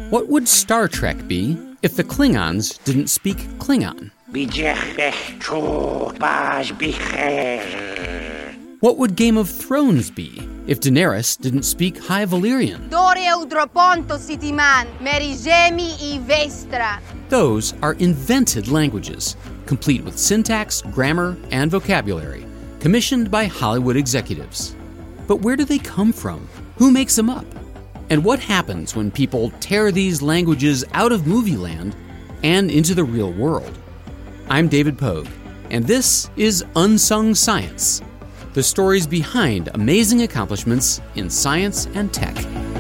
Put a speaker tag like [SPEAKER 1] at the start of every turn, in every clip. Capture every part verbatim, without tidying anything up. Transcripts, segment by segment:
[SPEAKER 1] What would Star Trek be if the Klingons didn't speak Klingon? What would Game of Thrones be if Daenerys didn't speak High Valyrian? Those are invented languages, complete with syntax, grammar, and vocabulary, commissioned by Hollywood executives. But where do they come from? Who makes them up? And what happens when people tear these languages out of movie land and into the real world? I'm David Pogue, and this is Unsung Science, the stories behind amazing accomplishments in science and tech.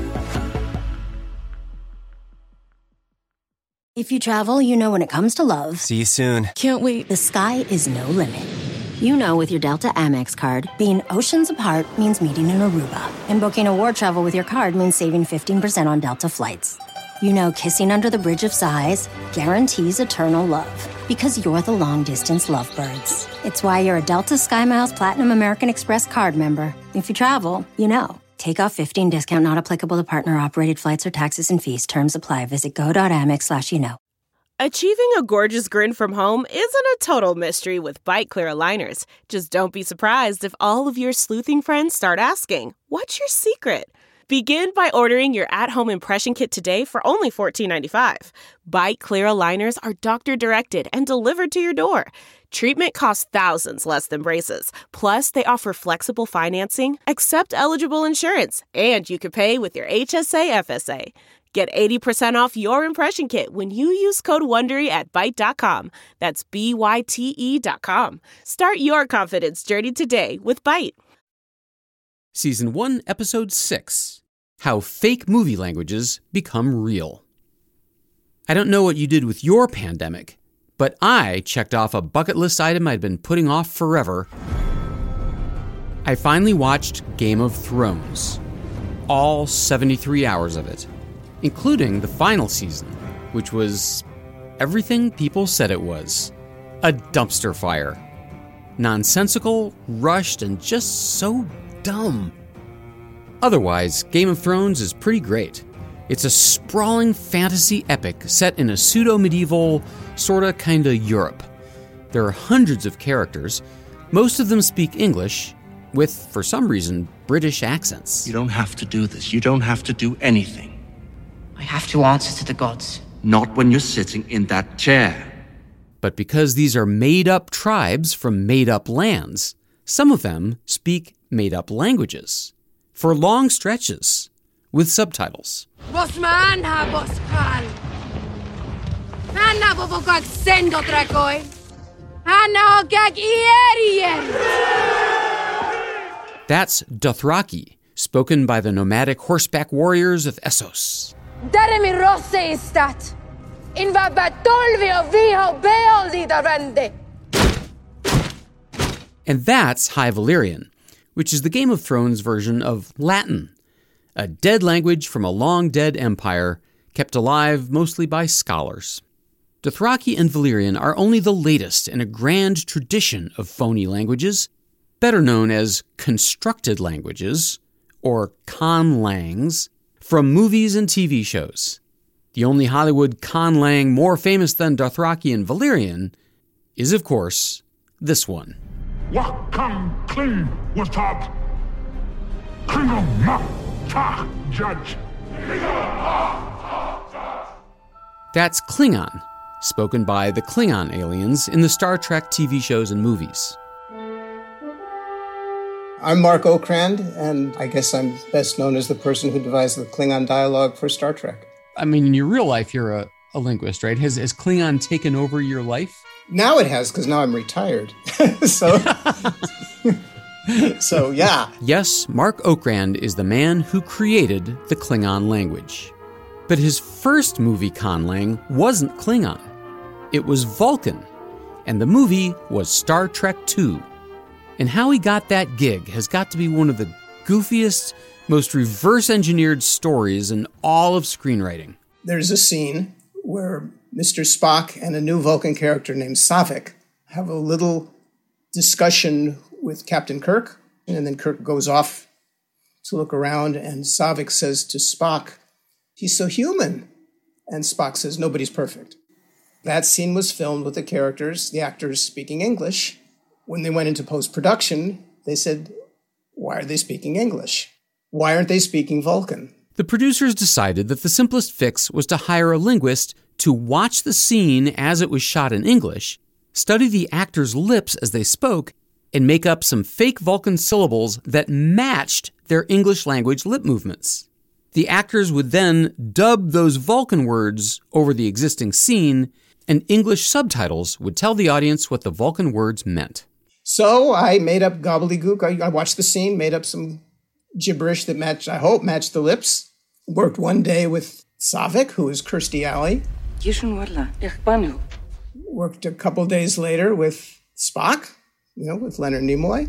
[SPEAKER 2] If you travel, you know when it comes to love.
[SPEAKER 3] See you soon.
[SPEAKER 2] Can't wait. The sky is no limit. You know with your Delta Amex card, being oceans apart means meeting in Aruba. And booking a war travel with your card means saving fifteen percent on Delta flights. You know kissing under the Bridge of Sighs guarantees eternal love. Because you're the long-distance lovebirds. It's why you're a Delta SkyMiles Platinum American Express card member. If you travel, you know. Take off fifteen discount not applicable to partner-operated flights or taxes and fees. Terms apply. Visit go.amex slash you know.
[SPEAKER 4] Achieving a gorgeous grin from home isn't a total mystery with Byte Clear aligners. Just don't be surprised if all of your sleuthing friends start asking, what's your secret? Begin by ordering your at-home impression kit today for only fourteen ninety-five. Byte Clear aligners are doctor-directed and delivered to your door. Treatment costs thousands less than braces. Plus, they offer flexible financing, accept eligible insurance, and you can pay with your H S A F S A. Get eighty percent off your impression kit when you use code WONDERY at byte dot com. That's B Y T E dot com. Start your confidence journey today with Byte.
[SPEAKER 1] Season one, Episode six. How Fake Movie Languages Become Real. I don't know what you did with your pandemic, but I checked off a bucket list item I'd been putting off forever. I finally watched Game of Thrones. All seventy-three hours of it, including the final season, which was everything people said it was. A dumpster fire. Nonsensical, rushed, and just so dumb. Otherwise, Game of Thrones is pretty great. It's a sprawling fantasy epic set in a pseudo-medieval, sorta kinda Europe. There are hundreds of characters. Most of them speak English, with, for some reason, British accents.
[SPEAKER 5] You don't have to do this. You don't have to do anything.
[SPEAKER 6] I have to answer to the gods.
[SPEAKER 5] Not when you're sitting in that chair.
[SPEAKER 1] But because these are made-up tribes from made-up lands, some of them speak made-up languages. For long stretches, with subtitles. That's Dothraki, spoken by the nomadic horseback warriors of Essos. And that's High Valyrian, which is the Game of Thrones version of Latin, a dead language from a long-dead empire kept alive mostly by scholars. Dothraki and Valyrian are only the latest in a grand tradition of phony languages, better known as constructed languages, or conlangs, from movies and T V shows. The only Hollywood conlang more famous than Dothraki and Valyrian is, of course, this one.
[SPEAKER 7] Wakam Kling was top. Klingon ma ta judge.
[SPEAKER 1] That's Klingon, spoken by the Klingon aliens in the Star Trek T V shows and movies.
[SPEAKER 8] I'm Mark Okrand, and I guess I'm best known as the person who devised the Klingon dialogue for Star Trek.
[SPEAKER 1] I mean, in your real life, you're a, a linguist, right? Has, has Klingon taken over your life?
[SPEAKER 8] Now it has, because now I'm retired. so, so, yeah.
[SPEAKER 1] Yes, Mark Okrand is the man who created the Klingon language. But his first movie conlang wasn't Klingon. It was Vulcan, and the movie was Star Trek two. And how he got that gig has got to be one of the goofiest, most reverse-engineered stories in all of screenwriting.
[SPEAKER 8] There's a scene where Mister Spock and a new Vulcan character named Saavik have a little discussion with Captain Kirk, and then Kirk goes off to look around, and Saavik says to Spock, "He's so human. And Spock says, nobody's perfect. That scene was filmed with the characters, the actors speaking English. When they went into post-production, they said, why are they speaking English? Why aren't they speaking Vulcan?
[SPEAKER 1] The producers decided that the simplest fix was to hire a linguist to watch the scene as it was shot in English, study the actors' lips as they spoke, and make up some fake Vulcan syllables that matched their English language lip movements. The actors would then dub those Vulcan words over the existing scene, and English subtitles would tell the audience what the Vulcan words meant.
[SPEAKER 8] So I made up gobbledygook. I, I watched the scene, made up some gibberish that matched, I hope, matched the lips. Worked one day with Saavik, who is Kirstie Alley. Worked a couple days later with Spock, you know, with Leonard Nimoy.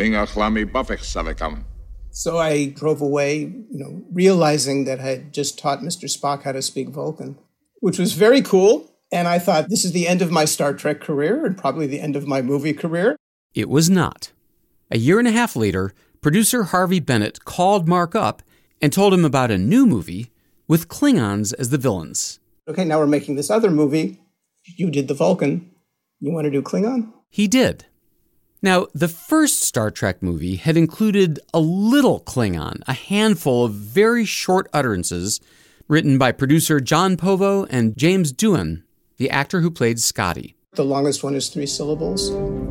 [SPEAKER 8] So I drove away, you know, realizing that I had just taught Mister Spock how to speak Vulcan, which was very cool. And I thought, this is the end of my Star Trek career and probably the end of my movie career.
[SPEAKER 1] It was not. A year and a half later, producer Harvey Bennett called Mark up and told him about a new movie with Klingons as the villains.
[SPEAKER 8] Okay, now we're making this other movie. You did the Vulcan. You want to do Klingon?
[SPEAKER 1] He did. Now, the first Star Trek movie had included a little Klingon, a handful of very short utterances written by producer John Povo and James Doohan, the actor who played Scotty.
[SPEAKER 8] The longest one is three syllables.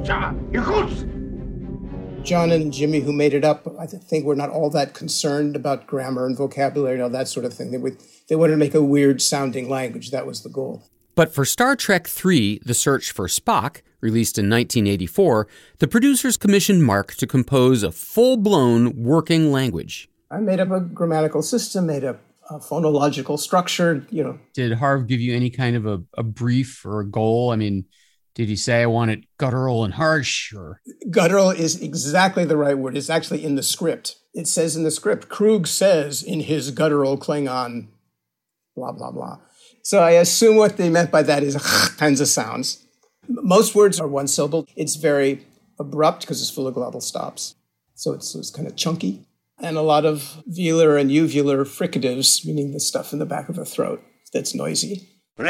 [SPEAKER 8] John and Jimmy, who made it up, I think were not all that concerned about grammar and vocabulary and all that sort of thing. They would, they wanted to make a weird-sounding language. That was the goal.
[SPEAKER 1] But for Star Trek three, The Search for Spock, released in nineteen eighty-four, the producers commissioned Mark to compose a full-blown working language.
[SPEAKER 8] I made up a grammatical system, made up a phonological structure, you know.
[SPEAKER 1] Did Harv give you any kind of a, a brief or a goal? I mean, did he say, I want it guttural and harsh? Or
[SPEAKER 8] guttural is exactly the right word. It's actually in the script. It says in the script, Krug says in his guttural Klingon, blah, blah, blah. So I assume what they meant by that is kinds of sounds. Most words are one syllable. It's very abrupt because it's full of glottal stops. So it's, it's kind of chunky. And a lot of velar and uvular fricatives, meaning the stuff in the back of the throat that's noisy.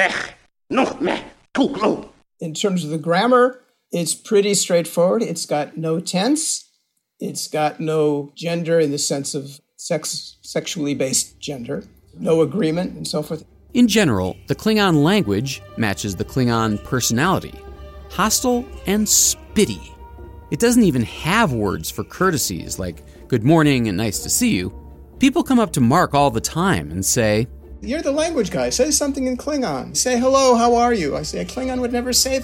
[SPEAKER 8] In terms of the grammar, it's pretty straightforward. It's got no tense. It's got no gender in the sense of sex, sexually based gender, no agreement, and so forth.
[SPEAKER 1] In general, the Klingon language matches the Klingon personality, hostile and spitty. It doesn't even have words for courtesies like good morning and nice to see you. People come up to Mark all the time and say,
[SPEAKER 8] you're the language guy. Say something in Klingon. Say, hello, how are you? I say, a Klingon would never say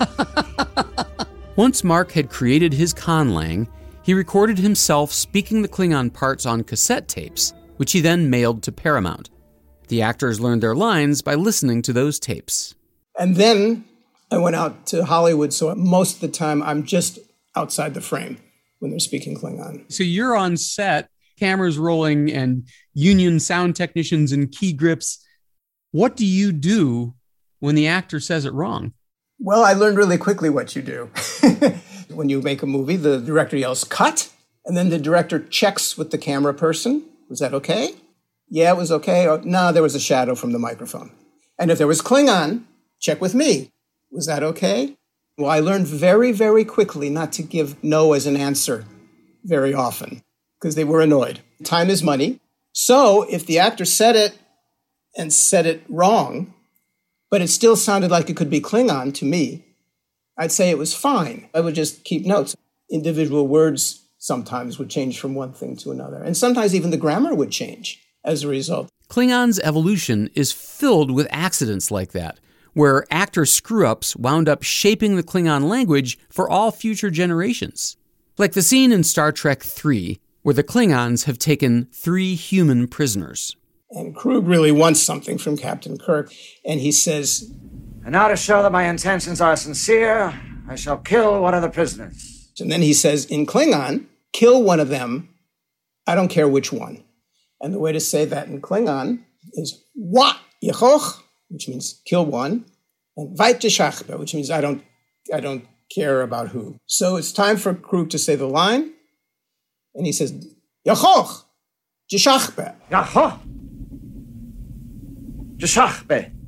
[SPEAKER 8] that.
[SPEAKER 1] Once Mark had created his conlang, he recorded himself speaking the Klingon parts on cassette tapes, which he then mailed to Paramount. The actors learned their lines by listening to those tapes.
[SPEAKER 8] And then I went out to Hollywood, so most of the time I'm just outside the frame when they're speaking Klingon.
[SPEAKER 1] So you're on set, cameras rolling, and union sound technicians in key grips. What do you do when the actor says it wrong?
[SPEAKER 8] Well, I learned really quickly what you do. When you make a movie, the director yells, cut, and then the director checks with the camera person. Was that okay? Yeah, it was okay. Or, no, there was a shadow from the microphone. And if there was Klingon, check with me. Was that okay? Well, I learned very, very quickly not to give no as an answer very often because they were annoyed. Time is money. So if the actor said it and said it wrong, but it still sounded like it could be Klingon to me, I'd say it was fine. I would just keep notes. Individual words sometimes would change from one thing to another. And sometimes even the grammar would change as a result.
[SPEAKER 1] Klingon's evolution is filled with accidents like that, where actor screw-ups wound up shaping the Klingon language for all future generations. Like the scene in Star Trek three, where the Klingons have taken three human prisoners.
[SPEAKER 8] And Krug really wants something from Captain Kirk, and he says,
[SPEAKER 3] and now to show that my intentions are sincere, I shall kill one of the prisoners.
[SPEAKER 8] And then he says, in Klingon, kill one of them, I don't care which one. And the way to say that in Klingon is wa yechoch, which means kill one, and vait jeshachbe, which means I don't, I don't care about who. So it's time for Krug to say the line, and he says, yechoch, jeshachbe.
[SPEAKER 3] Yechoch, jeshachbe.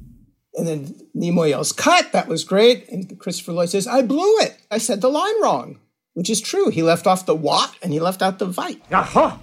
[SPEAKER 8] And then Nimoy yells, cut, that was great. And Christopher Lloyd says, I blew it. I said the line wrong, which is true. He left off the what and he left out the vite.
[SPEAKER 3] Yaho!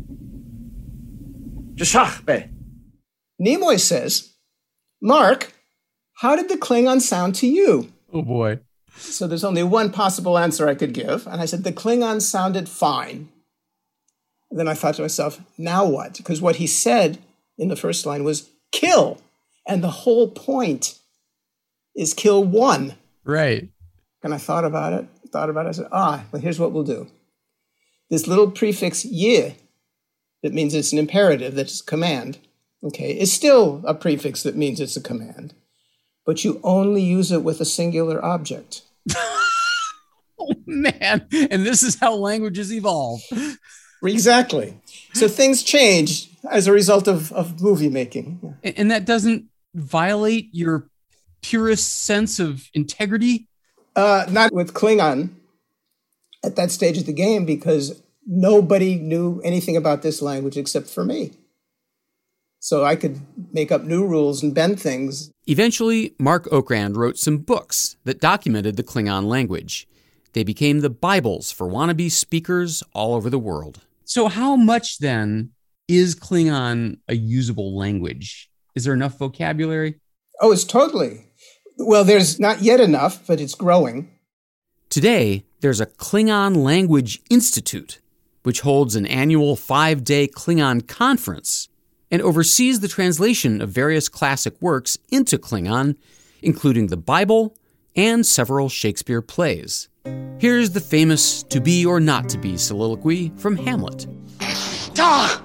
[SPEAKER 3] Jashachbe.
[SPEAKER 8] Nimoy says, Mark, how did the Klingon sound to you?
[SPEAKER 1] Oh, boy.
[SPEAKER 8] So there's only one possible answer I could give. And I said, the Klingon sounded fine. And then I thought to myself, now what? Because what he said in the first line was kill. And the whole point is kill one.
[SPEAKER 1] Right.
[SPEAKER 8] And I thought about it, thought about it. I said, ah, well, here's what we'll do. This little prefix ye, that means it's an imperative, that's a command, okay, is still a prefix that means it's a command. But you only use it with a singular object.
[SPEAKER 1] Oh, man. And this is how languages evolve.
[SPEAKER 8] Exactly. So things change as a result of, of movie making.
[SPEAKER 1] And that doesn't violate your purest sense of integrity?
[SPEAKER 8] Uh, not with Klingon at that stage of the game, because nobody knew anything about this language except for me. So I could make up new rules and bend things.
[SPEAKER 1] Eventually, Mark Okrand wrote some books that documented the Klingon language. They became the Bibles for wannabe speakers all over the world. So how much, then, is Klingon a usable language? Is there enough vocabulary?
[SPEAKER 8] Oh, it's totally. Well, there's not yet enough, but it's growing.
[SPEAKER 1] Today, there's a Klingon Language Institute, which holds an annual five-day Klingon conference and oversees the translation of various classic works into Klingon, including the Bible and several Shakespeare plays. Here's the famous To Be or Not to Be soliloquy from Hamlet.
[SPEAKER 7] Tach!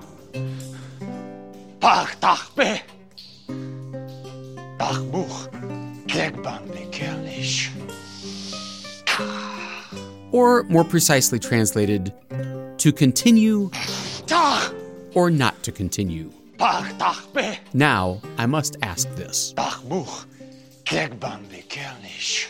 [SPEAKER 7] Pach, tach, be! Tach, buch, kekban, bekerlich.
[SPEAKER 1] Or, more precisely translated, to continue
[SPEAKER 7] Tach!
[SPEAKER 1] or not to continue.
[SPEAKER 7] Pach, tach, be!
[SPEAKER 1] Now, I must ask this.
[SPEAKER 7] Tach, buch, kekban, bekerlich.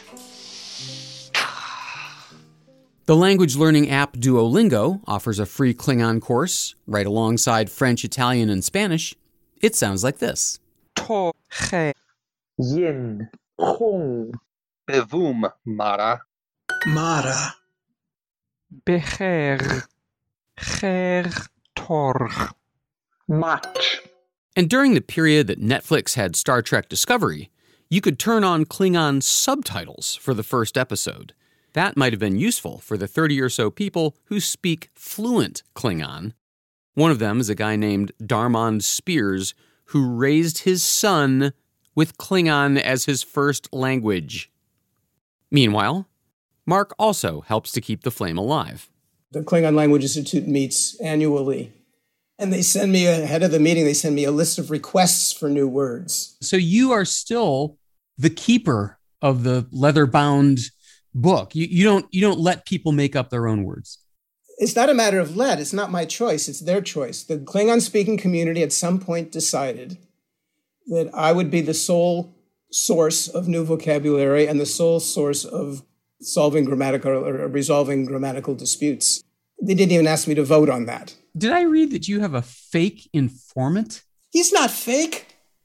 [SPEAKER 1] The language learning app Duolingo offers a free Klingon course right alongside French, Italian, and Spanish. It sounds like this.
[SPEAKER 9] To, che, yin, khung.
[SPEAKER 10] Bevum, Mara.
[SPEAKER 9] Mara. Becher, cher, torch. Match.
[SPEAKER 1] And during the period that Netflix had Star Trek Discovery, you could turn on Klingon subtitles for the first episode. That might have been useful for the thirty or so people who speak fluent Klingon. One of them is a guy named Darmond Spears, who raised his son with Klingon as his first language. Meanwhile, Mark also helps to keep the flame alive.
[SPEAKER 8] The Klingon Language Institute meets annually, and they send me, ahead of the meeting, they send me a list of requests for new words.
[SPEAKER 1] So you are still the keeper of the leather-bound book. You, you don't you don't let people make up their own words.
[SPEAKER 8] It's not a matter of let. It's not my choice. It's their choice. The Klingon-speaking community at some point decided that I would be the sole source of new vocabulary and the sole source of solving grammatical or resolving grammatical disputes. They didn't even ask me to vote on that.
[SPEAKER 1] Did I read that you have a fake informant?
[SPEAKER 8] He's not fake.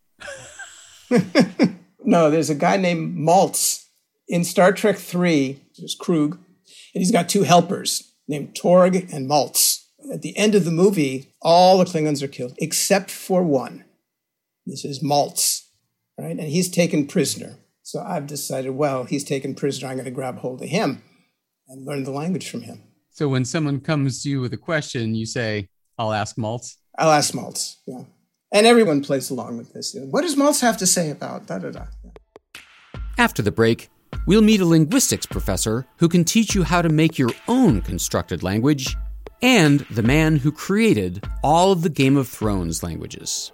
[SPEAKER 8] No, there's a guy named Maltz. In Star Trek three, there's Krug, and he's got two helpers named Torg and Maltz. At the end of the movie, all the Klingons are killed, except for one. This is Maltz, right? And he's taken prisoner. So I've decided, well, he's taken prisoner. I'm going to grab hold of him and learn the language from him.
[SPEAKER 1] So when someone comes to you with a question, you say, I'll ask Maltz?
[SPEAKER 8] I'll ask Maltz, yeah. And everyone plays along with this. You know, what does Maltz have to say about da-da-da? Yeah.
[SPEAKER 1] After the break, we'll meet a linguistics professor who can teach you how to make your own constructed language, and the man who created all of the Game of Thrones languages.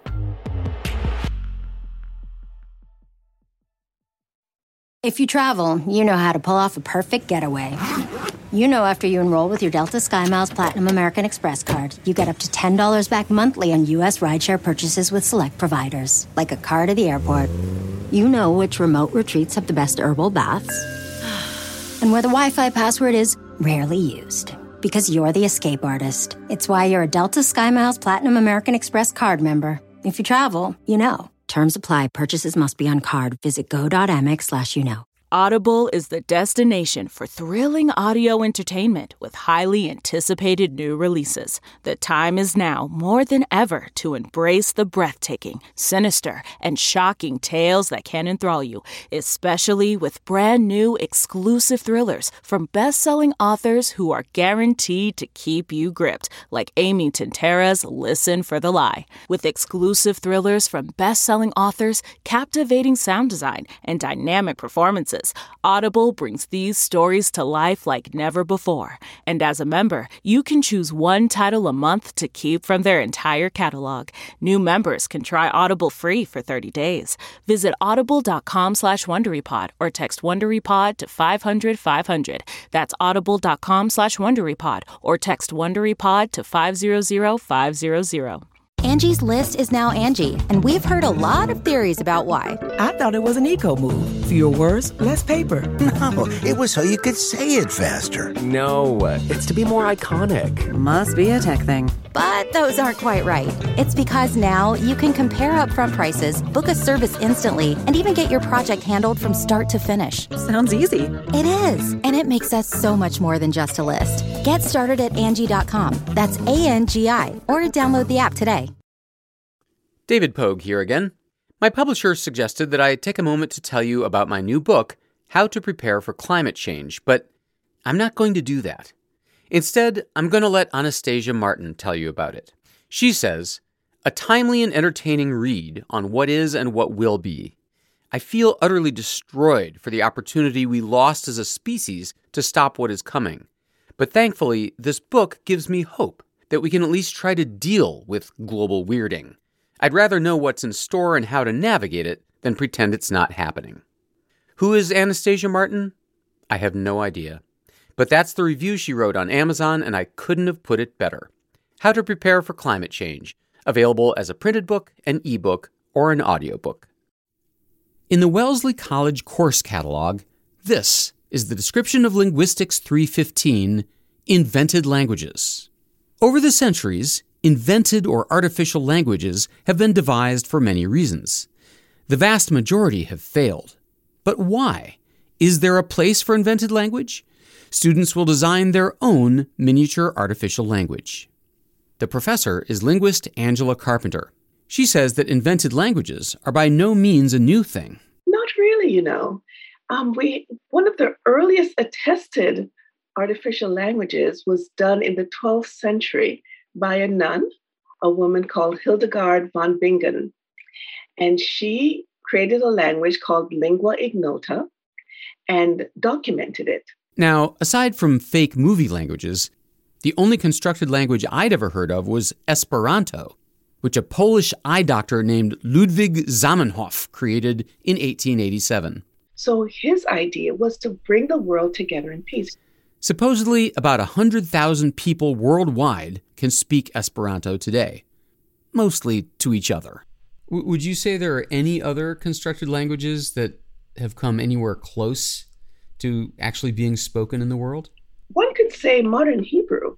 [SPEAKER 2] If you travel, you know how to pull off a perfect getaway. You know after you enroll with your Delta SkyMiles Platinum American Express card, you get up to ten dollars back monthly on U S rideshare purchases with select providers, like a car to the airport. You know which remote retreats have the best herbal baths, and where the Wi-Fi password is rarely used. Because you're the escape artist. It's why you're a Delta SkyMiles Platinum American Express card member. If you travel, you know. Terms apply. Purchases must be on card. Visit go.amex slash you know.
[SPEAKER 4] Audible is the destination for thrilling audio entertainment with highly anticipated new releases. The time is now more than ever to embrace the breathtaking, sinister, and shocking tales that can enthrall you, especially with brand new exclusive thrillers from best-selling authors who are guaranteed to keep you gripped, like Amy Tintera's Listen for the Lie. With exclusive thrillers from best-selling authors, captivating sound design, and dynamic performances, Audible brings these stories to life like never before. And as a member, you can choose one title a month to keep from their entire catalog. New members can try Audible free for thirty days. Visit audible.com slash WonderyPod or text WonderyPod to five hundred five hundred. That's audible.com slash WonderyPod or text WonderyPod to five hundred five hundred.
[SPEAKER 2] Angie's List is now Angie, and we've heard a lot of theories about why.
[SPEAKER 11] I thought it was an eco move. Fewer words, less paper.
[SPEAKER 12] No, it was so you could say it faster.
[SPEAKER 13] No, it's to be more iconic.
[SPEAKER 11] Must be a tech thing.
[SPEAKER 2] But those aren't quite right. It's because now you can compare upfront prices, book a service instantly, and even get your project handled from start to finish.
[SPEAKER 11] Sounds easy.
[SPEAKER 2] It is, and it makes us so much more than just a list. Get started at Angie dot com. That's A N G I, or download the app today.
[SPEAKER 1] David Pogue here again. My publisher suggested that I take a moment to tell you about my new book, How to Prepare for Climate Change, but I'm not going to do that. Instead, I'm going to let Anastasia Martin tell you about it. She says, a timely and entertaining read on what is and what will be. I feel utterly destroyed for the opportunity we lost as a species to stop what is coming. But thankfully, this book gives me hope that we can at least try to deal with global weirding. I'd rather know what's in store and how to navigate it than pretend it's not happening. Who is Anastasia Martin? I have no idea. But that's the review she wrote on Amazon, and I couldn't have put it better. How to Prepare for Climate Change, available as a printed book, an ebook, or an audiobook. In the Wellesley College course catalog, this is the description of Linguistics three fifteen, Invented Languages. Over the centuries, invented or artificial languages have been devised for many reasons. The vast majority have failed. But why? Is there a place for invented language? Students will design their own miniature artificial language. The professor is linguist Angela Carpenter. She says that invented languages are by no means a new thing.
[SPEAKER 14] Not really, you know. Um, we one of the earliest attested artificial languages was done in the twelfth century by a nun, a woman called Hildegard von Bingen. And she created a language called lingua ignota and documented it.
[SPEAKER 1] Now, aside from fake movie languages, the only constructed language I'd ever heard of was Esperanto, which a Polish eye doctor named Ludwig Zamenhof created in eighteen eighty-seven.
[SPEAKER 14] So his idea was to bring the world together in peace.
[SPEAKER 1] Supposedly, about one hundred thousand people worldwide can speak Esperanto today, mostly to each other. W- would you say there are any other constructed languages that have come anywhere close to actually being spoken in the world?
[SPEAKER 14] One could say modern Hebrew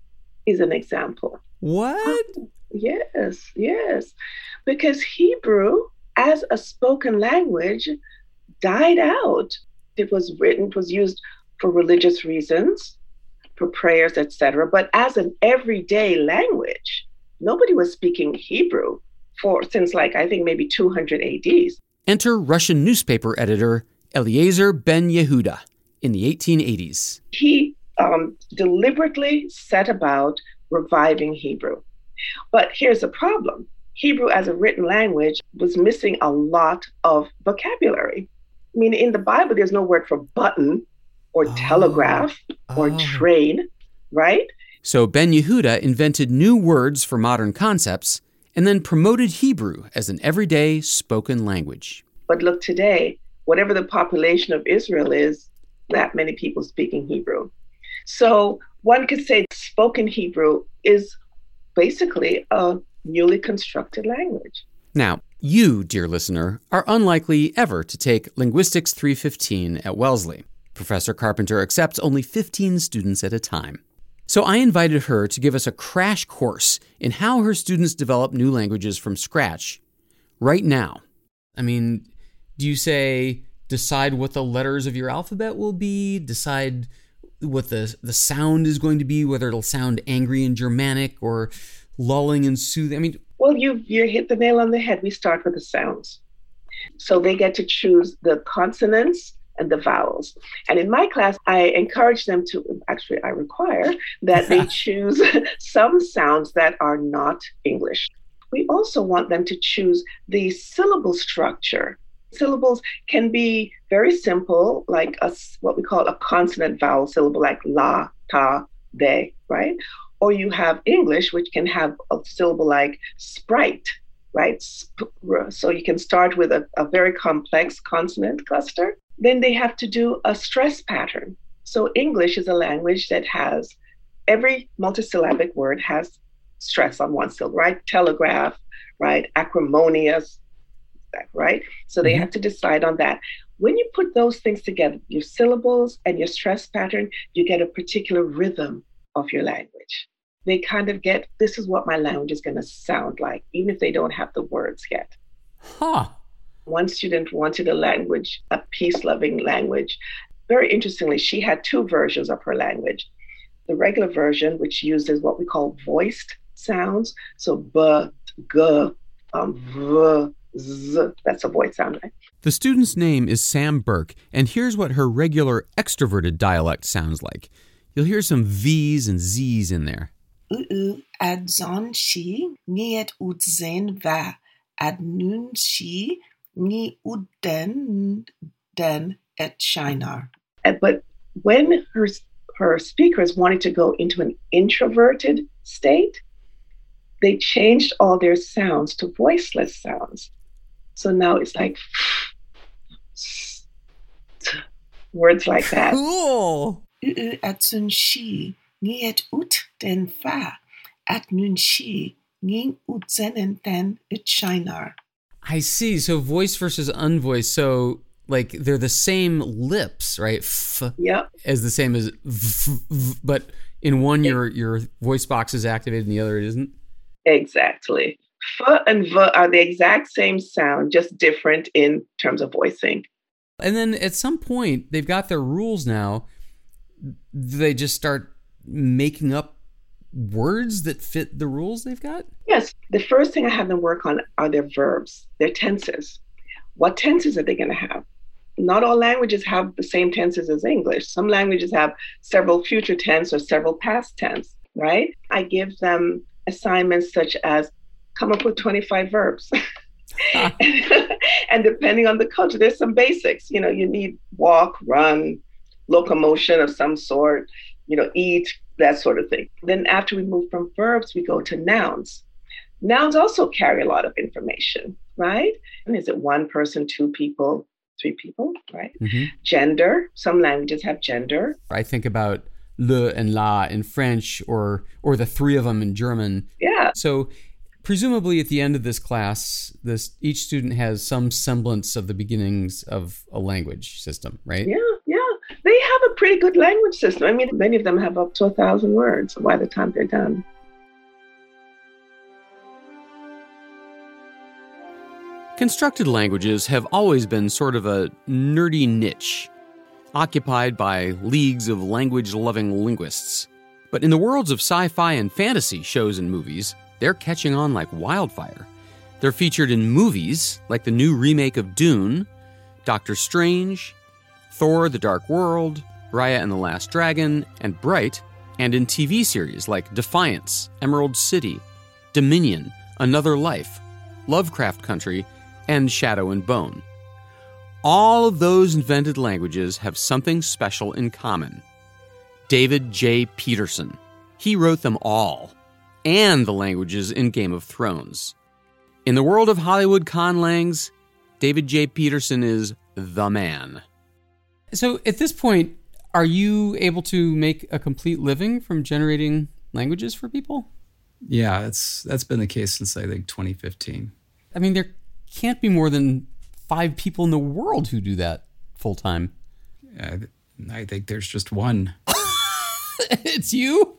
[SPEAKER 14] is an example.
[SPEAKER 1] What?
[SPEAKER 14] Um, yes, yes. Because Hebrew, as a spoken language, died out. It was written, it was used for religious reasons, for prayers, et cetera. But as an everyday language, nobody was speaking Hebrew for since like, I think maybe two hundred A D.
[SPEAKER 1] Enter Russian newspaper editor Eliezer Ben Yehuda in the eighteen eighties.
[SPEAKER 14] He um, deliberately set about reviving Hebrew. But here's the problem. Hebrew as a written language was missing a lot of vocabulary. I mean, in the Bible, there's no word for button or oh. telegraph or oh. train, right?
[SPEAKER 1] So Ben Yehuda invented new words for modern concepts and then promoted Hebrew as an everyday spoken language.
[SPEAKER 14] But look, today, whatever the population of Israel is, that many people speaking Hebrew. So one could say spoken Hebrew is basically a newly constructed language.
[SPEAKER 1] Now, you, dear listener, are unlikely ever to take Linguistics three fifteen at Wellesley. Professor Carpenter accepts only fifteen students at a time. So I invited her to give us a crash course in how her students develop new languages from scratch, right now? I mean, do you say decide what the letters of your alphabet will be, decide what the the sound is going to be, whether it'll sound angry and Germanic or lulling and soothing? I mean,
[SPEAKER 14] well, you you hit the nail on the head. We start with the sounds. So they get to choose the consonants and the vowels. And in my class, I encourage them to, actually I require that they choose some sounds that are not English. We also want them to choose the syllable structure. Syllables can be very simple, like a, what we call a consonant vowel syllable, like la, ta, de, right? Or you have English, which can have a syllable like sprite, right? So you can start with a, a very complex consonant cluster. Then they have to do a stress pattern. So English is a language that has, every multisyllabic word has stress on one syllable, right? Telegraph, right? Acrimonious, right? So they mm-hmm. have to decide on that. When you put those things together, your syllables and your stress pattern, you get a particular rhythm of your language. They kind of get, this is what my language is going to sound like, even if they don't have the words yet.
[SPEAKER 1] Huh.
[SPEAKER 14] One student wanted a language, a peace-loving language. Very interestingly, she had two versions of her language. The regular version, which uses what we call voiced sounds. So b, g, um, v, z, that's a voice sound, right?
[SPEAKER 1] The student's name is Sam Burke, and here's what her regular extroverted dialect sounds like. You'll hear some V's and Z's in there.
[SPEAKER 15] U ad zon shi, ni et utzen va, ad nun shi, ni uden den et shinar.
[SPEAKER 14] But when her her speakers wanted to go into an introverted state, they changed all their sounds to voiceless sounds. So now it's like words like that.
[SPEAKER 1] Cool.
[SPEAKER 15] U ad zon shi, ni et ut den va, ad nun shi, ni utzen den et shinar.
[SPEAKER 1] I see. So voice versus unvoiced. So like they're the same lips, right? F
[SPEAKER 14] yep.
[SPEAKER 1] As the same as v, v, but in one your your voice box is activated and the other it isn't?
[SPEAKER 14] Exactly. F and V are the exact same sound, just different in terms of voicing.
[SPEAKER 1] And then at some point they've got their rules now. They just start making up words that fit the rules they've got?
[SPEAKER 14] Yes. The first thing I have them work on are their verbs, their tenses. What tenses are they going to have? Not all languages have the same tenses as English. Some languages have several future tense or several past tense, right? I give them assignments such as come up with twenty-five verbs. and, and depending on the culture, there's some basics. You know, you need walk, run, locomotion of some sort, you know, eat, that sort of thing. Then after we move from verbs, we go to nouns. Nouns also carry a lot of information, right? And is it one person, two people, three people, right?
[SPEAKER 1] Mm-hmm.
[SPEAKER 14] Gender. Some languages have gender.
[SPEAKER 1] I think about le and la in French or or the three of them in German.
[SPEAKER 14] Yeah.
[SPEAKER 1] So presumably at the end of this class, this each student has some semblance of the beginnings of a language system, right?
[SPEAKER 14] Yeah, yeah. They have a pretty good language system. I mean, many of them have up to a thousand words by the time they're done.
[SPEAKER 1] Constructed languages have always been sort of a nerdy niche, occupied by leagues of language-loving linguists. But in the worlds of sci-fi and fantasy shows and movies, they're catching on like wildfire. They're featured in movies like the new remake of Dune, Doctor Strange, Thor: The Dark World, Raya and the Last Dragon, and Bright, and in T V series like Defiance, Emerald City, Dominion, Another Life, Lovecraft Country, and Shadow and Bone. All of those invented languages have something special in common. David J. Peterson. He wrote them all, and the languages in Game of Thrones. In the world of Hollywood conlangs, David J. Peterson is the man. So at this point, are you able to make a complete living from generating languages for people?
[SPEAKER 16] Yeah, it's that's been the case since, I think, twenty fifteen.
[SPEAKER 1] I mean, there can't be more than five people in the world who do that full time.
[SPEAKER 16] Yeah, I think there's just one.
[SPEAKER 1] It's you?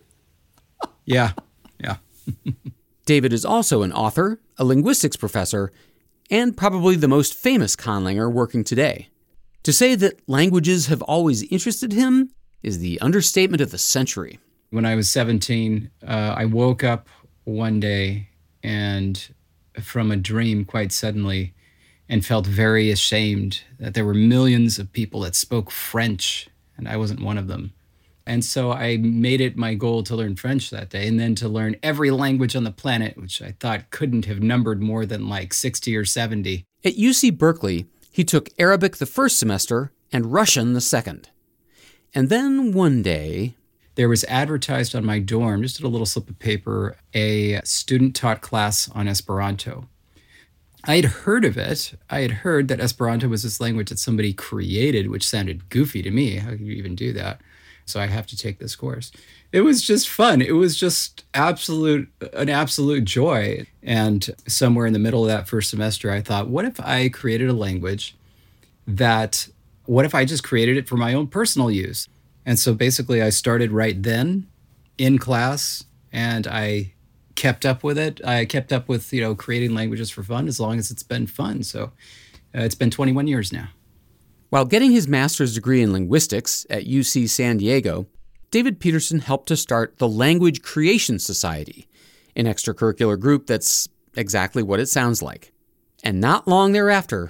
[SPEAKER 16] Yeah, yeah.
[SPEAKER 1] David is also an author, a linguistics professor, and probably the most famous conlanger working today. To say that languages have always interested him is the understatement of the century.
[SPEAKER 16] When I was seventeen, uh, I woke up one day and from a dream quite suddenly and felt very ashamed that there were millions of people that spoke French and I wasn't one of them. And so I made it my goal to learn French that day and then to learn every language on the planet, which I thought couldn't have numbered more than like sixty or seventy.
[SPEAKER 1] At U C Berkeley, he took Arabic the first semester and Russian the second. And then one day,
[SPEAKER 16] there was advertised on my dorm, just a little slip of paper, a student-taught class on Esperanto. I had heard of it. I had heard that Esperanto was this language that somebody created, which sounded goofy to me. How could you even do that? So I have to take this course. It was just fun. It was just absolute, an absolute joy. And somewhere in the middle of that first semester, I thought, what if I created a language that, what if I just created it for my own personal use? And so basically I started right then in class and I kept up with it. I kept up with, you know, creating languages for fun as long as it's been fun. So uh, it's been twenty-one years now.
[SPEAKER 1] While getting his master's degree in linguistics at U C San Diego, David Peterson helped to start the Language Creation Society, an extracurricular group that's exactly what it sounds like. And not long thereafter,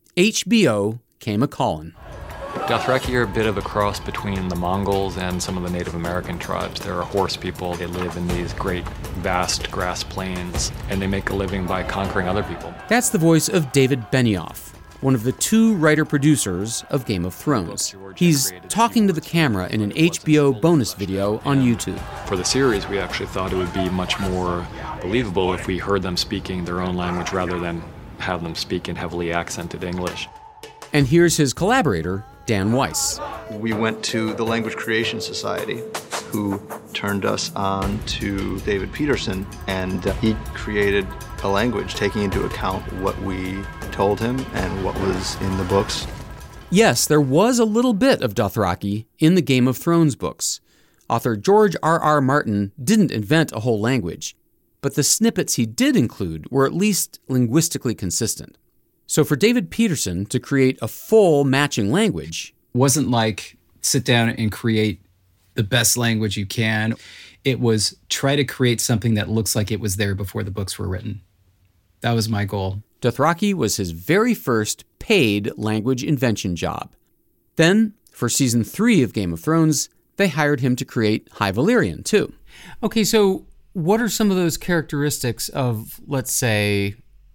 [SPEAKER 1] H B O came a-callin'.
[SPEAKER 17] Dothraki are a bit of a cross between the Mongols and some of the Native American tribes. They're a horse people. They live in these great, vast grass plains, and they make a living by conquering other people.
[SPEAKER 1] That's the voice of David Benioff, one of the two writer-producers of Game of Thrones. He's talking to the camera in an H B O bonus video on YouTube.
[SPEAKER 17] For the series, we actually thought it would be much more believable if we heard them speaking their own language rather than have them speak in heavily accented English.
[SPEAKER 1] And here's his collaborator, Dan Weiss.
[SPEAKER 18] We went to the Language Creation Society, who turned us on to David Peterson, and he created a language taking into account what we told him and what was in the books.
[SPEAKER 1] Yes, there was a little bit of Dothraki in the Game of Thrones books. Author George R R. Martin didn't invent a whole language, but the snippets he did include were at least linguistically consistent. So for David Peterson to create a full matching language
[SPEAKER 16] wasn't like sit down and create the best language you can. It was try to create something that looks like it was there before the books were written. That was my goal.
[SPEAKER 1] Dothraki was his very first paid language invention job. Then, for season three of Game of Thrones, they hired him to create High Valyrian, too. Okay, so what are some of those characteristics of, let's say,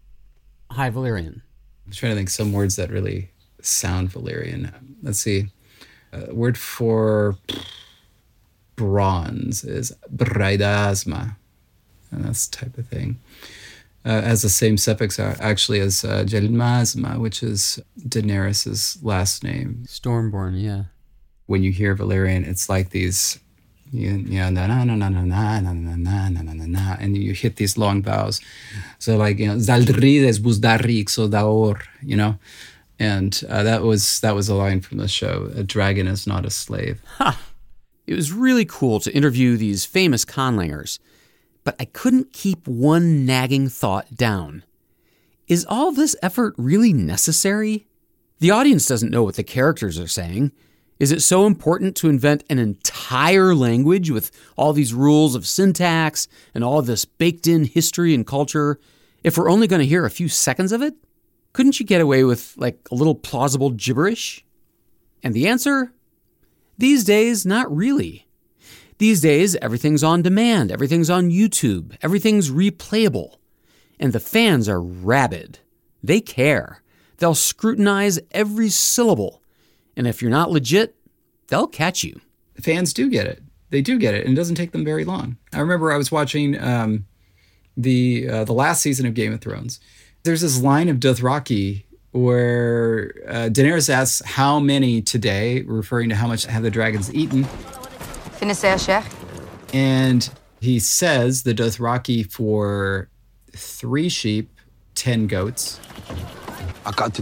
[SPEAKER 1] High Valyrian?
[SPEAKER 16] I'm trying to think some words that really sound Valyrian. Let's see. A word for bronze is braidasma. And that's the type of thing. Uh, has the same suffix actually as uh, Jelmasma, which is Daenerys' last name.
[SPEAKER 1] Stormborn, yeah.
[SPEAKER 16] When you hear Valyrian, it's like these, you, you know, na na na na na na na na na na na na, and you hit these long vowels. So like, you know, Zaldrides busdarik sodaor, you know, and uh, that was that was a line from the show. A dragon is not a slave.
[SPEAKER 1] Ha! It was really cool to interview these famous conlangers. But I couldn't keep one nagging thought down. Is all this effort really necessary? The audience doesn't know what the characters are saying. Is it so important to invent an entire language with all these rules of syntax and all this baked-in history and culture if we're only going to hear a few seconds of it? Couldn't you get away with, like, a little plausible gibberish? And the answer? These days, not really. These days, everything's on demand, everything's on YouTube, everything's replayable. And the fans are rabid. They care. They'll scrutinize every syllable. And if you're not legit, they'll catch you.
[SPEAKER 16] Fans do get it. They do get it, and it doesn't take them very long. I remember I was watching um, the uh, the last season of Game of Thrones. There's this line of Dothraki where uh, Daenerys asks how many today, referring to how much have the dragons eaten. And he says the Dothraki for three sheep, ten goats. But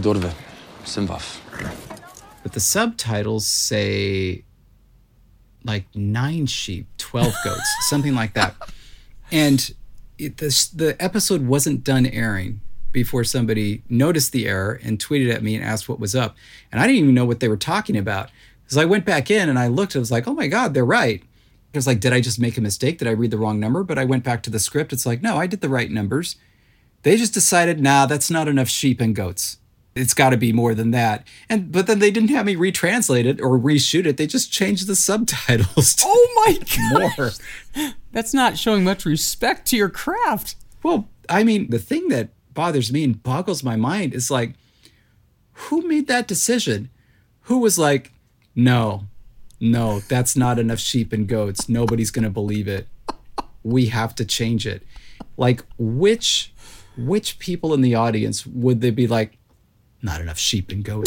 [SPEAKER 16] the subtitles say like nine sheep, twelve goats, something like that. And it, the, the episode wasn't done airing before somebody noticed the error and tweeted at me and asked what was up. And I didn't even know what they were talking about. Because I went back in and I looked, and I was like, oh my God, they're right. It was like, did I just make a mistake? Did I read the wrong number? But I went back to the script. It's like, no, I did the right numbers. They just decided, nah, that's not enough sheep and goats. It's got to be more than that. And but then they didn't have me retranslate it or reshoot it. They just changed the subtitles to
[SPEAKER 1] oh my God.
[SPEAKER 16] more.
[SPEAKER 1] That's not showing much respect to your craft.
[SPEAKER 16] Well, I mean, the thing that bothers me and boggles my mind is like, who made that decision? Who was like, no, no, that's not enough sheep and goats. Nobody's going to believe it. We have to change it. Like, which which people in the audience would they be like, not enough sheep and goats?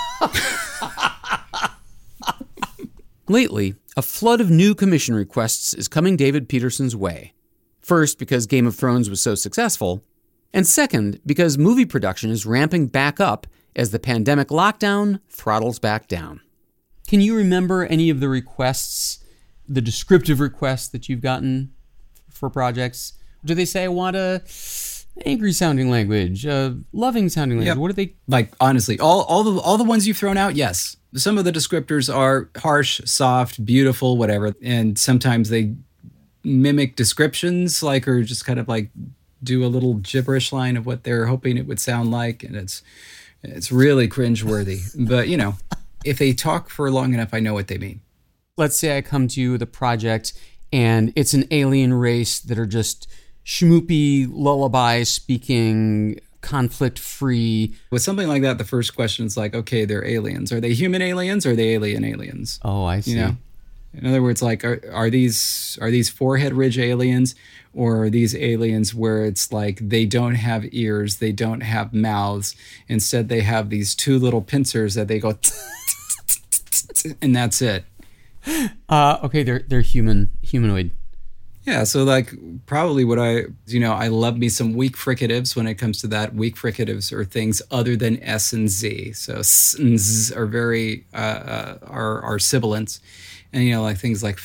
[SPEAKER 1] Lately, a flood of new commission requests is coming David Peterson's way. First, because Game of Thrones was so successful, and second, because movie production is ramping back up as the pandemic lockdown throttles back down. Can you remember any of the requests, the descriptive requests that you've gotten for projects? Do they say, I want a angry sounding language, a loving sounding language? Yep. What do they...
[SPEAKER 16] Like, honestly, all, all, the, all the ones you've thrown out, yes. Some of the descriptors are harsh, soft, beautiful, whatever. And sometimes they mimic descriptions, like, or just kind of like do a little gibberish line of what they're hoping it would sound like. And it's it's really cringeworthy. But, you know, if they talk for long enough, I know what they mean.
[SPEAKER 1] Let's say I come to you with a project and it's an alien race that are just schmoopy, lullaby speaking, conflict free.
[SPEAKER 16] With something like that, the first question is like, okay, they're aliens. Are they human aliens or are they alien aliens?
[SPEAKER 1] Oh, I see.
[SPEAKER 16] You know? In other words, like, are, are these are these forehead ridge aliens, or are these aliens where it's like they don't have ears, they don't have mouths, instead they have these two little pincers that they go, and that's it.
[SPEAKER 1] Uh, okay, they're they're human humanoid.
[SPEAKER 16] Yeah, so like probably what I, you know, I love me some weak fricatives when it comes to that. Weak fricatives are things other than S and Z. So S and Z are very, uh, uh, are, are sibilants. And, you know, like things like,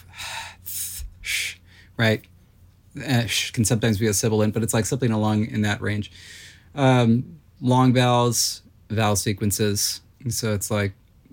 [SPEAKER 16] right? Uh, can sometimes be a sibilant, but it's like something along in that range. Um, long vowels, vowel sequences. So it's like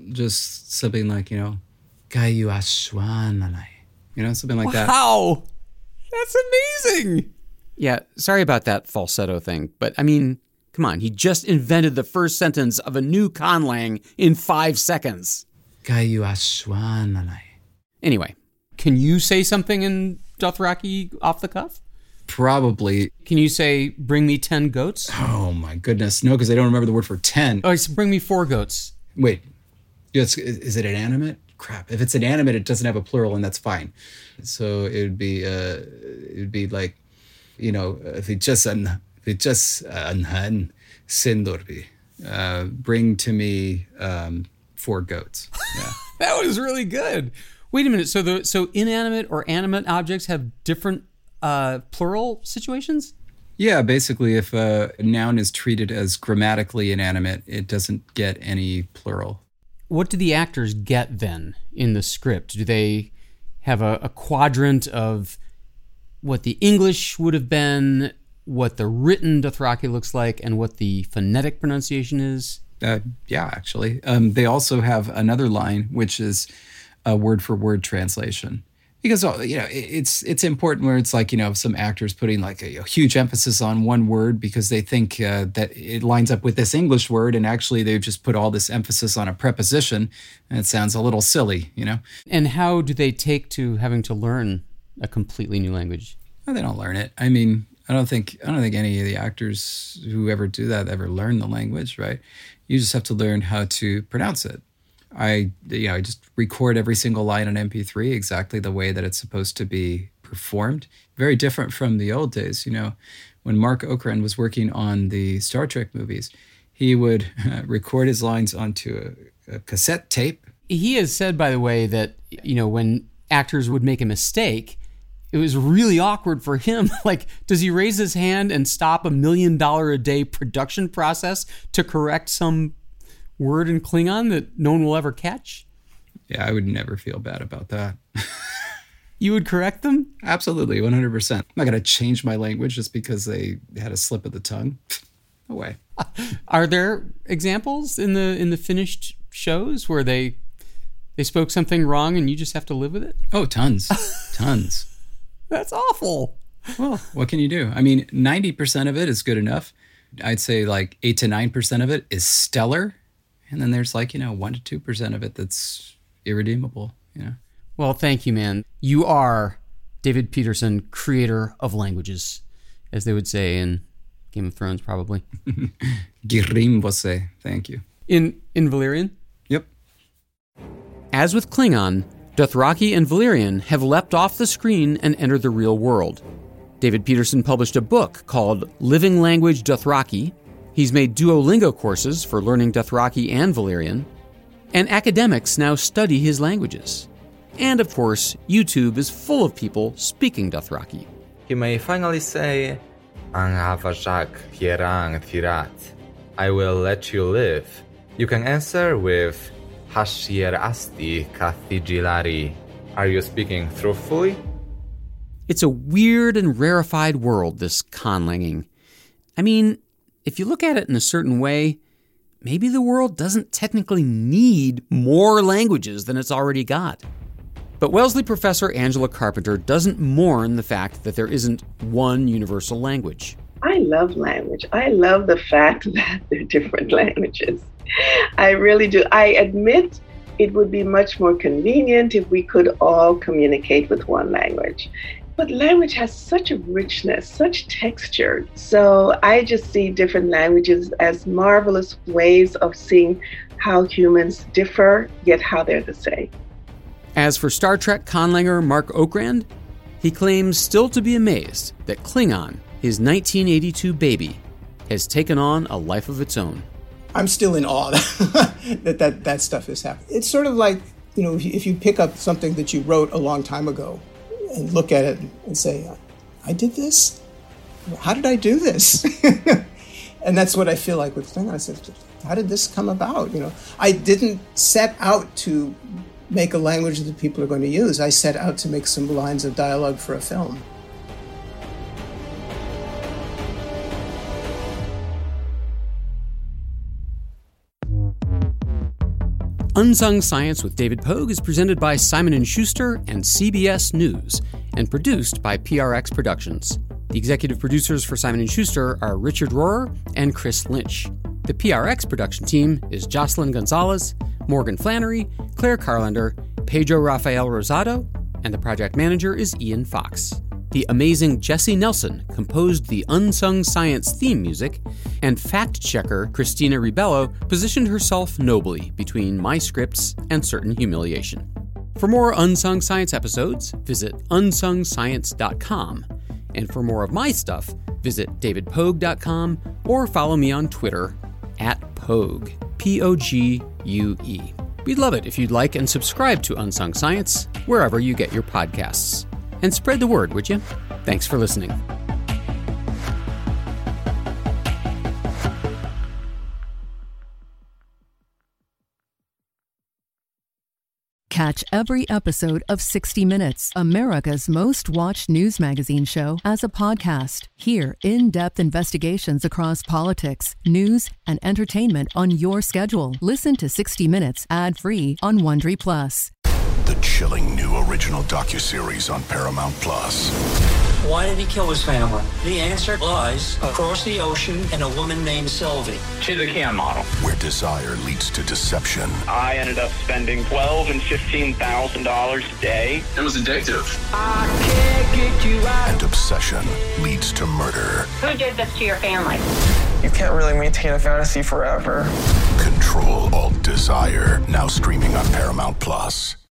[SPEAKER 16] just something like, you know, Kayu aswananai. You know, something like that.
[SPEAKER 1] Wow, that's amazing. Yeah, sorry about that falsetto thing, but I mean, come on, he just invented the first sentence of a new conlang in five seconds.
[SPEAKER 16] Kayu aswananai.
[SPEAKER 1] Anyway, can you say something in Dothraki off the cuff?
[SPEAKER 16] Probably.
[SPEAKER 1] Can you say, bring me ten goats?
[SPEAKER 16] Oh my goodness, no, because I don't remember the word for ten.
[SPEAKER 1] Oh, it's bring me four goats.
[SPEAKER 16] Wait, is it inanimate? Crap. If it's inanimate, it doesn't have a plural, and that's fine. So it would be, uh, it would be like, you know, if it just an, if it just anhan sindorbi, uh, bring to me um, four goats. Yeah.
[SPEAKER 1] That was really good. Wait a minute. So the so inanimate or animate objects have different uh, plural situations?
[SPEAKER 16] Yeah, basically, if a noun is treated as grammatically inanimate, it doesn't get any plural.
[SPEAKER 1] What do the actors get then in the script? Do they have a, a quadrant of what the English would have been, what the written Dothraki looks like, and what the phonetic pronunciation is?
[SPEAKER 16] Uh, yeah, actually. Um, they also have another line, which is a word-for-word translation. Because, you know, it's it's important where it's like, you know, some actors putting like a, a huge emphasis on one word because they think uh, that it lines up with this English word, and actually they've just put all this emphasis on a preposition, and it sounds a little silly, you know?
[SPEAKER 1] And how do they take to having to learn a completely new language?
[SPEAKER 16] Well, they don't learn it. I mean, I don't think I don't think any of the actors who ever do that ever learn the language, right? You just have to learn how to pronounce it. I, you know, I just record every single line on M P three exactly the way that it's supposed to be performed. Very different from the old days, you know. When Mark Okrand was working on the Star Trek movies, he would uh, record his lines onto a, a cassette tape.
[SPEAKER 1] He has said, by the way, that, you know, when actors would make a mistake, it was really awkward for him. Like, does he raise his hand and stop a million dollar a day production process to correct some word in Klingon that no one will ever catch?
[SPEAKER 16] Yeah, I would never feel bad about that.
[SPEAKER 1] You would correct them?
[SPEAKER 16] Absolutely, one hundred percent. I'm not going to change my language just because they had a slip of the tongue. away.
[SPEAKER 1] Are there examples in the in the finished shows where they they spoke something wrong and you just have to live with it?
[SPEAKER 16] Oh, tons. Tons.
[SPEAKER 1] That's awful.
[SPEAKER 16] Well, what can you do? I mean, ninety percent of it is good enough. I'd say like eight to nine percent of it is stellar. And then there's like, you know, one to two percent of it that's irredeemable, you know.
[SPEAKER 1] Well, thank you, man. You are David Peterson, creator of languages, as they would say in Game of Thrones, probably.
[SPEAKER 16] Girimbose. Thank you.
[SPEAKER 1] In in Valyrian?
[SPEAKER 16] Yep.
[SPEAKER 1] As with Klingon, Dothraki and Valyrian have leapt off the screen and entered the real world. David Peterson published a book called Living Language Dothraki. He's made Duolingo courses for learning Dothraki and Valyrian. And academics now study his languages. And of course, YouTube is full of people speaking Dothraki.
[SPEAKER 19] You may finally say, Angavajak Hierang Thirat. I will let you live. You can answer with Hashir Asti Kathijilari. Are you speaking truthfully?
[SPEAKER 1] It's a weird and rarefied world, this conlanging. I mean, if you look at it in a certain way, maybe the world doesn't technically need more languages than it's already got. But Wellesley professor Angela Carpenter doesn't mourn the fact that there isn't one universal language.
[SPEAKER 14] I love language. I love the fact that there are different languages. I really do. I admit it would be much more convenient if we could all communicate with one language. But language has such a richness, such texture. So I just see different languages as marvelous ways of seeing how humans differ, yet how they're the same.
[SPEAKER 1] As for Star Trek conlanger Mark Okrand, he claims still to be amazed that Klingon, his nineteen eighty-two baby, has taken on a life of its own.
[SPEAKER 8] I'm still in awe that, that that stuff is happening. It's sort of like, you know, if you, if you pick up something that you wrote a long time ago and look at it and say, I did this? How did I do this? And that's what I feel like with Klingon. I said, how did this come about? You know, I didn't set out to make a language that people are going to use. I set out to make some lines of dialogue for a film.
[SPEAKER 1] Unsung Science with David Pogue is presented by Simon and Schuster and C B S News and produced by P R X Productions. The executive producers for Simon and Schuster are Richard Rohrer and Chris Lynch. The P R X production team is Jocelyn Gonzalez, Morgan Flannery, Claire Carlander, Pedro Rafael Rosado, and the project manager is Ian Fox. The amazing Jesse Nelson composed the Unsung Science theme music, and fact-checker Christina Ribello positioned herself nobly between my scripts and certain humiliation. For more Unsung Science episodes, visit unsung science dot com. And for more of my stuff, visit david pogue dot com or follow me on Twitter at Pogue, P O G U E. We'd love it if you'd like and subscribe to Unsung Science wherever you get your podcasts. And spread the word, would you? Thanks for listening.
[SPEAKER 20] Catch every episode of sixty minutes, America's most watched news magazine show, as a podcast. Hear in-depth investigations across politics, news, and entertainment on your schedule. Listen to sixty minutes ad-free on Wondery Plus.
[SPEAKER 21] The chilling new original docuseries on Paramount Plus.
[SPEAKER 22] Why did he kill his family? The answer lies across the ocean in a woman named Sylvie.
[SPEAKER 23] She's a can model.
[SPEAKER 21] Where desire leads to deception.
[SPEAKER 23] I ended up spending twelve thousand dollars and fifteen thousand dollars a day. It was addictive.
[SPEAKER 21] I can't get you out. And obsession leads to murder.
[SPEAKER 24] Who did this to your family?
[SPEAKER 23] You can't really maintain a fantasy forever.
[SPEAKER 21] Control Alt Desire, now streaming on Paramount Plus.